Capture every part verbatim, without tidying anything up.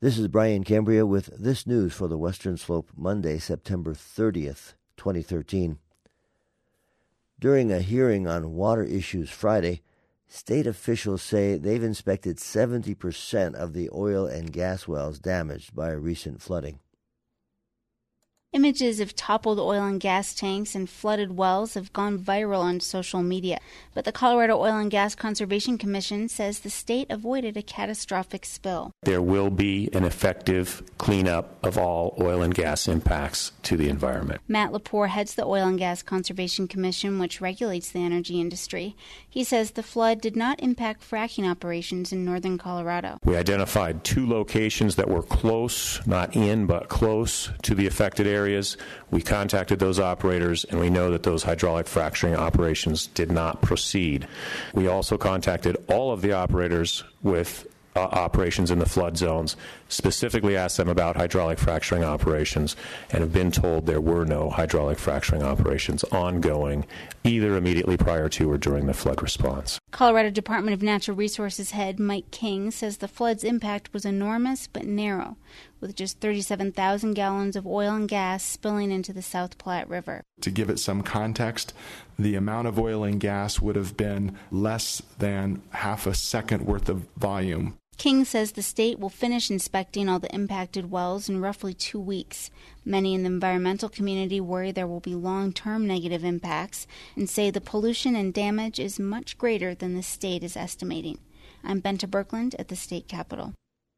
This is Brian Cambria with this news for the Western Slope, Monday, September thirtieth, twenty thirteen. During a hearing on water issues Friday, state officials say they've inspected seventy percent of the oil and gas wells damaged by recent flooding. Images of toppled oil and gas tanks and flooded wells have gone viral on social media, but the Colorado Oil and Gas Conservation Commission says the state avoided a catastrophic spill. There will be an effective cleanup of all oil and gas impacts to the environment. Matt Lepore heads the Oil and Gas Conservation Commission, which regulates the energy industry. He says the flood did not impact fracking operations in northern Colorado. We identified two locations that were close, not in, but close to the affected area. Areas. We contacted those operators, and we know that those hydraulic fracturing operations did not proceed. We also contacted all of the operators with uh, operations in the flood zones, specifically asked them about hydraulic fracturing operations, and have been told there were no hydraulic fracturing operations ongoing, either immediately prior to or during the flood response. Colorado Department of Natural Resources head Mike King says the flood's impact was enormous but narrow, with just thirty-seven thousand gallons of oil and gas spilling into the South Platte River. To give it some context, the amount of oil and gas would have been less than half a second worth of volume. King says the state will finish inspecting all the impacted wells in roughly two weeks. Many in the environmental community worry there will be long-term negative impacts and say the pollution and damage is much greater than the state is estimating. I'm Benta Birkeland at the state capitol.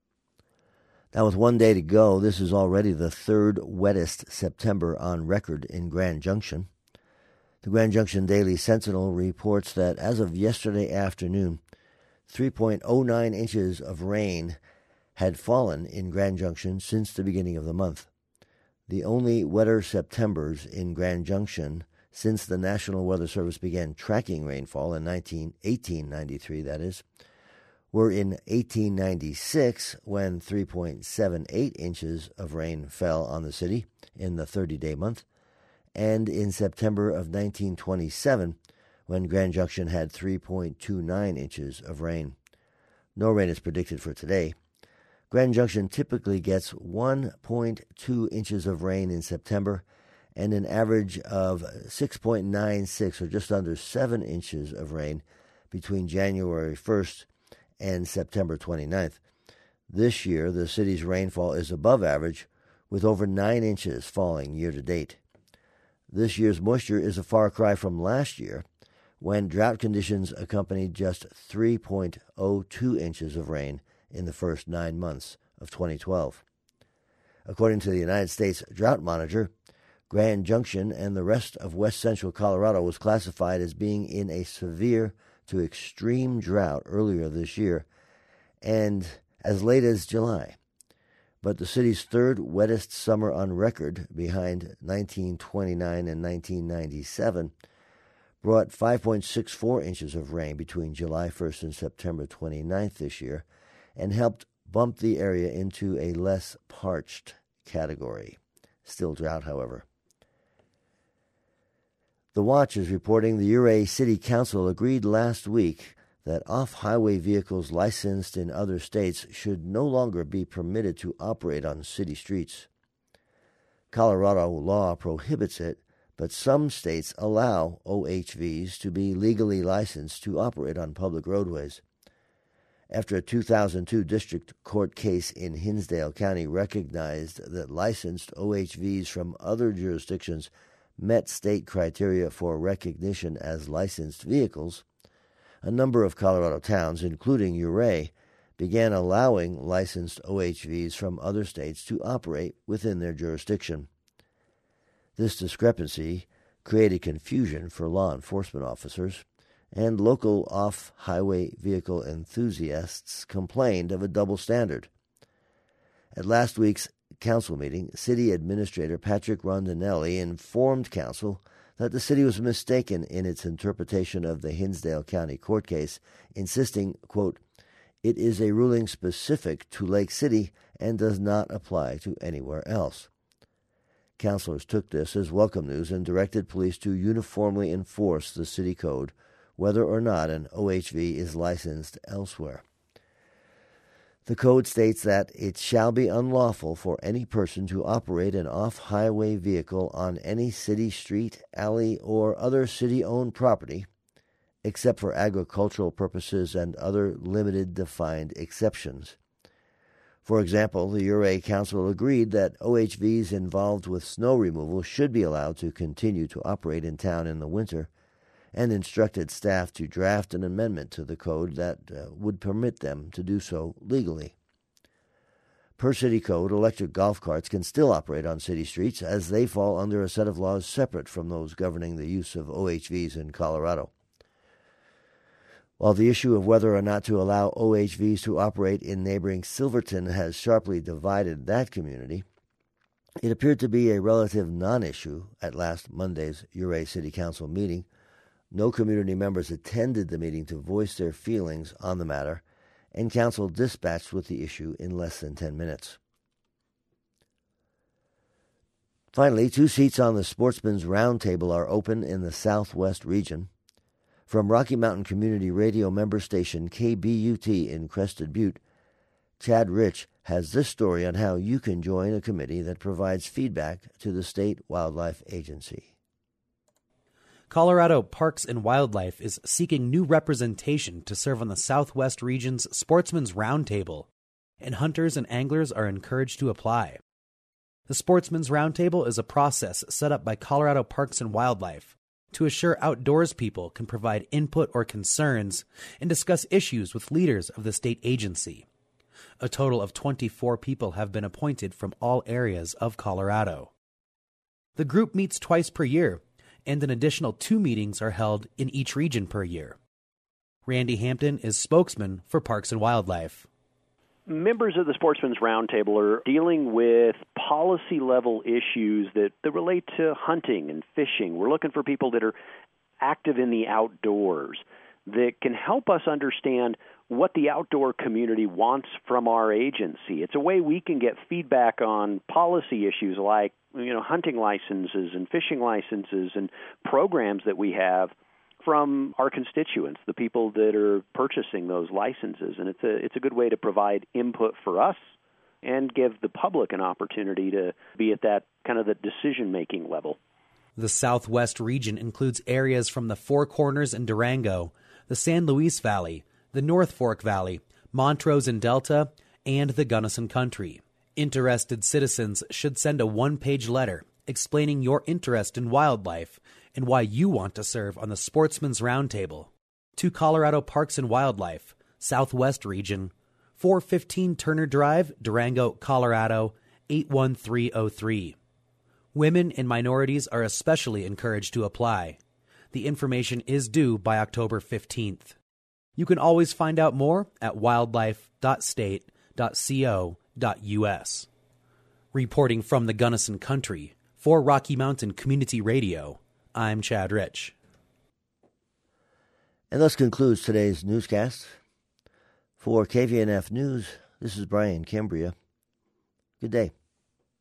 Now, with one day to go, this is already the third wettest September on record in Grand Junction. The Grand Junction Daily Sentinel reports that as of yesterday afternoon, three point oh nine inches of rain had fallen in Grand Junction since the beginning of the month. The only wetter Septembers in Grand Junction since the National Weather Service began tracking rainfall in eighteen ninety-three, that is, were in eighteen ninety-six, when three point seven eight inches of rain fell on the city in the thirty-day month, and in September of nineteen twenty-seven, when Grand Junction had three point two nine inches of rain. No rain is predicted for today. Grand Junction typically gets one point two inches of rain in September and an average of six point nine six, or just under seven inches of rain between January first and September twenty-ninth. This year, the city's rainfall is above average, with over nine inches falling year-to-date. This year's moisture is a far cry from last year, when drought conditions accompanied just three point oh two inches of rain in the first nine months of twenty twelve. According to the United States Drought Monitor, Grand Junction and the rest of west central Colorado was classified as being in a severe to extreme drought earlier this year and as late as July. But the city's third wettest summer on record, behind nineteen twenty-nine and nineteen ninety-seven, brought five point six four inches of rain between July first and September twenty-ninth this year, and helped bump the area into a less parched category. Still drought, however. The Watch is reporting the Ouray City Council agreed last week that off-highway vehicles licensed in other states should no longer be permitted to operate on city streets. Colorado law prohibits it, but some states allow O H Vs to be legally licensed to operate on public roadways. After a two thousand two district court case in Hinsdale County recognized that licensed O H Vs from other jurisdictions met state criteria for recognition as licensed vehicles, a number of Colorado towns, including Ouray, began allowing licensed O H Vs from other states to operate within their jurisdiction. This discrepancy created confusion for law enforcement officers, and local off-highway vehicle enthusiasts complained of a double standard. At last week's council meeting, City Administrator Patrick Rondinelli informed council that the city was mistaken in its interpretation of the Hinsdale County court case, insisting, quote, "It is a ruling specific to Lake City and does not apply to anywhere else." Councilors took this as welcome news and directed police to uniformly enforce the city code, whether or not an O H V is licensed elsewhere. The code states that it shall be unlawful for any person to operate an off-highway vehicle on any city street, alley, or other city-owned property, except for agricultural purposes and other limited defined exceptions. For example, the Ouray Council agreed that O H Vs involved with snow removal should be allowed to continue to operate in town in the winter, and instructed staff to draft an amendment to the code that uh, would permit them to do so legally. Per city code, electric golf carts can still operate on city streets as they fall under a set of laws separate from those governing the use of O H Vs in Colorado. While the issue of whether or not to allow O H Vs to operate in neighboring Silverton has sharply divided that community, it appeared to be a relative non-issue at last Monday's Ouray City Council meeting. No community members attended the meeting to voice their feelings on the matter, and council dispatched with the issue in less than ten minutes. Finally, two seats on the Sportsman's Roundtable are open in the Southwest region. From Rocky Mountain Community Radio member station K B U T in Crested Butte, Chad Rich has this story on how you can join a committee that provides feedback to the State Wildlife Agency. Colorado Parks and Wildlife is seeking new representation to serve on the Southwest region's Sportsman's Roundtable, and hunters and anglers are encouraged to apply. The Sportsman's Roundtable is a process set up by Colorado Parks and Wildlife to assure outdoors people can provide input or concerns and discuss issues with leaders of the state agency. A total of twenty-four people have been appointed from all areas of Colorado. The group meets twice per year, and an additional two meetings are held in each region per year. Randy Hampton is spokesman for Parks and Wildlife. Members of the Sportsman's Roundtable are dealing with policy-level issues that, that relate to hunting and fishing. We're looking for people that are active in the outdoors that can help us understand what the outdoor community wants from our agency. It's a way we can get feedback on policy issues like, you know, hunting licenses and fishing licenses and programs that we have from our constituents, the people that are purchasing those licenses. And it's a it's a good way to provide input for us and give the public an opportunity to be at that kind of the decision-making level. The Southwest region includes areas from the Four Corners and Durango, the San Luis Valley, the North Fork Valley, Montrose and Delta, and the Gunnison Country. Interested citizens should send a one-page letter explaining your interest in wildlife and why you want to serve on the Sportsman's Roundtable to Colorado Parks and Wildlife, Southwest Region, four fifteen Turner Drive, Durango, Colorado, eight one three oh three. Women and minorities are especially encouraged to apply. The information is due by October fifteenth. You can always find out more at wildlife dot state dot co dot u s. Reporting from the Gunnison Country, for Rocky Mountain Community Radio, I'm Chad Rich. And thus concludes today's newscast. For K V N F News, this is Brian Cambria. Good day.